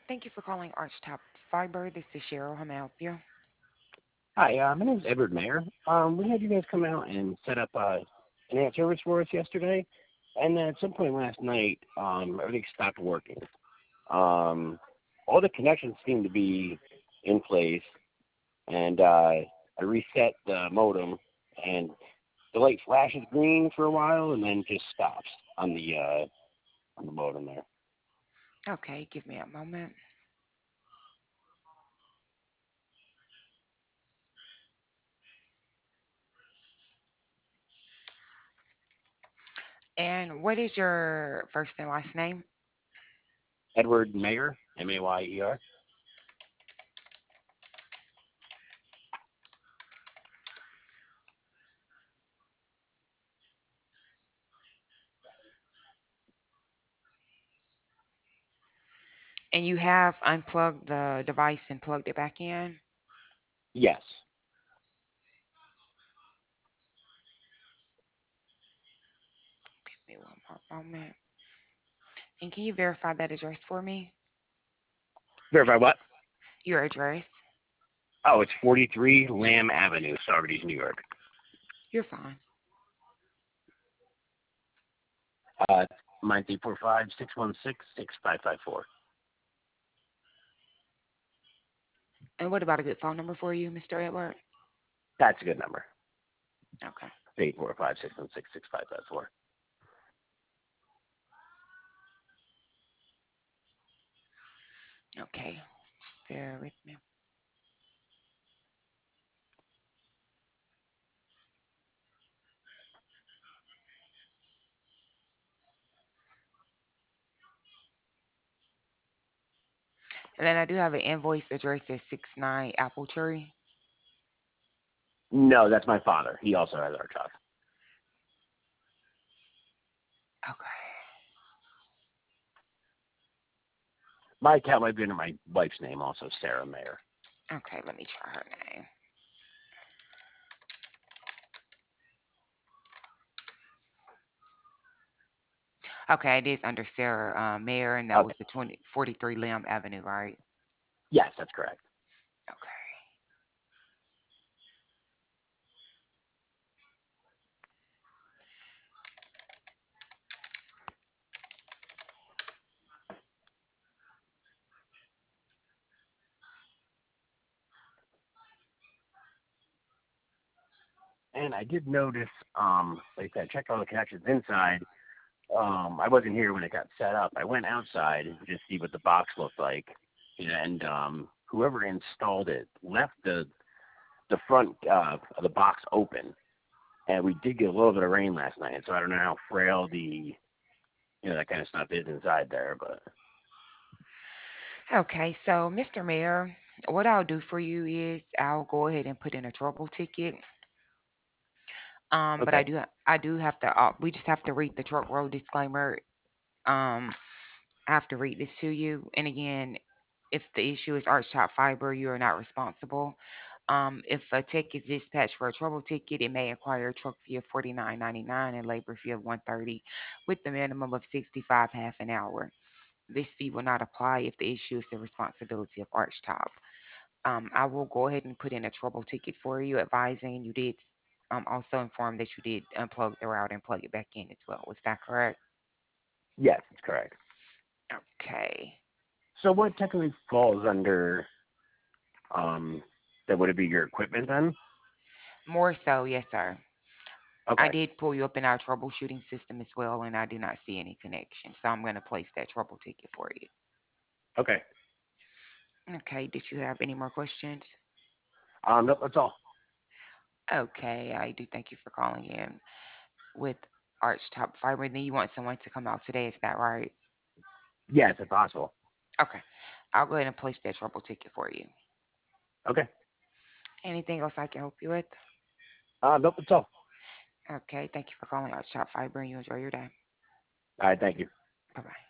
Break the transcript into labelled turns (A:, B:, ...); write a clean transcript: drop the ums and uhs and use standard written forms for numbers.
A: Thank you for calling Archtop Fiber. This is Cheryl. How may I help you?
B: Hi, my name is Edward Mayer. We had you guys come out and set up internet service for us yesterday, and then at some point last night, everything stopped working. All the connections seem to be in place, and I reset the modem, and the light flashes green for a while, and then just stops on the modem there.
A: Okay, give me a moment. And what is your first and last name?
B: Edward Mayer, Mayer.
A: And you have unplugged the device and plugged it back in?
B: Yes,
A: Give me one more moment. And can you verify that address for me?
B: verify what?
A: Your address?
B: Oh, it's 43 Lamb Avenue, Saugerties, New York.
A: You're fine.
B: 9345-616-6554.
A: And what about a good phone number for you, Mr. Edward?
B: That's a good number.
A: Okay.
B: 845-616-6554.
A: Okay. Just bear with me. And then I do have an invoice address at 69 Apple Tree.
B: No, that's my father. He also has our child.
A: Okay.
B: My account might be under my wife's name also, Sarah Mayer.
A: Okay, let me try her name. Okay, it is under Sarah Mayer, and that was
B: Okay.
A: the 43 Lamb Avenue, right?
B: Yes, that's correct.
A: Okay.
B: And I did notice, like I checked all the connections inside. I wasn't here when it got set up. I went outside to just see what the box looked like, and whoever installed it left the front of the box open. And we did get a little bit of rain last night, so I don't know how frail that kind of stuff is inside there, but
A: Okay, so Mr. Mayor, what I'll do for you is I'll go ahead and put in a trouble ticket. But
B: okay.
A: I do have to. We just have to read the truck road disclaimer. I have to read this to you. And again, if the issue is arch top fiber, you are not responsible. If a tech is dispatched for a trouble ticket, it may require a truck fee of $49.99 and labor fee of $130, with the minimum of 65 half an hour. This fee will not apply if the issue is the responsibility of Archtop. I will go ahead and put in a trouble ticket for you, advising you did also inform that you did unplug the router and plug it back in as well. Was that correct?
B: Yes, that's correct.
A: Okay.
B: So what technically falls under that would it be your equipment then?
A: More so, yes, sir. I
B: Okay.
A: did pull you up in our troubleshooting system as well, and I did not see any connection. So I'm going to place that trouble ticket for you.
B: Okay.
A: Okay. Did you have any more questions?
B: Nope, that's all.
A: Okay. I do thank you for calling in with Archtop Fiber. And then you want someone to come out today, is that right?
B: Yes, if possible.
A: Okay. I'll go ahead and place that trouble ticket for you.
B: Okay.
A: Anything else I can help you with?
B: Nope, that's all.
A: Okay. Thank you for calling Archtop Fiber, and you enjoy your day.
B: All right, thank you.
A: Bye bye.